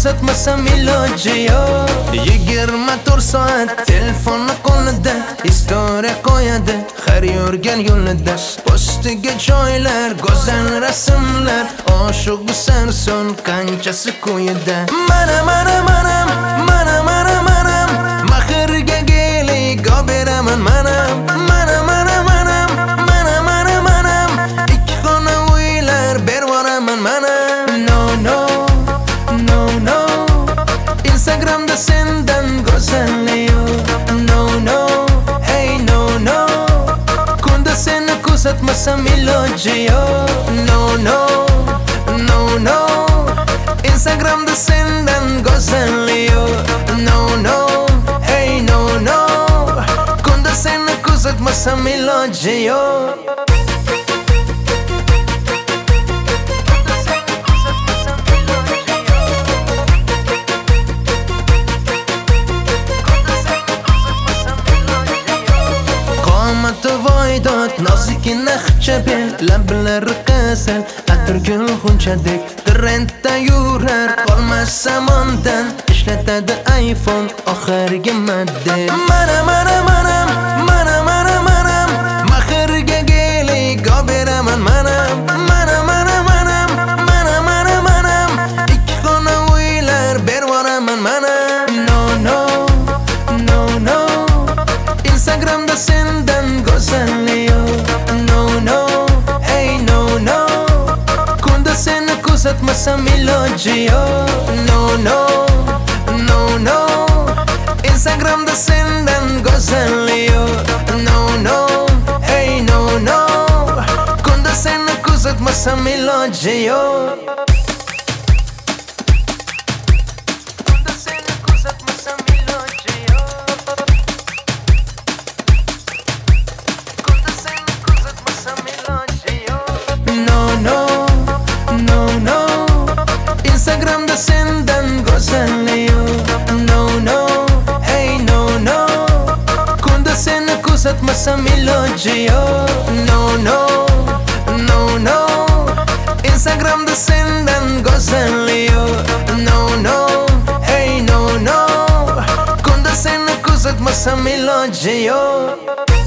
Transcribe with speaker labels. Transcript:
Speaker 1: ko'rsatmasam iloji yo'q. 24 soat telefonni qo'lida, istoriya qo'yadi har yurgan yo'lida. Postiga joylar, go'zal rasmlar, oshiq sarson qanchasi qo'yida. Mana mahrga gelik beraman manam. Ikki xona uylar bervoraman manam. No, Instagramda sendan go'zal yo'q. No, hey no, kunda seni ko'rsatmasam iloji yo'q. No, Instagramda sendan go'zal yo'q. No, hey no, kunda seni ko'rsatmasam iloji yo'q. Nozik naqsha bel, lablari qasal, atirgul xunchadek trendda yurar, qolmas zamondan ishlatadi iPhone oxirgi model. Mana mahrga gelik beraman manam. Ikki xona uylar bervoraman manam. No, Instagramda sendan go'zal ko'rsatmasam iloji yo'q. No, Instagramda sendan go'zal yo'q. No, hey no, kunda seni ko'rsatmasam iloji yo'q. Instagramda sendan go'zal yo'q. No, hey no, kunda seni ko'rsatmasam iloji yo'q. No, Instagramda sendan go'zal yo'q. No, hey no, kunda seni ko'rsatmasam iloji yo'q.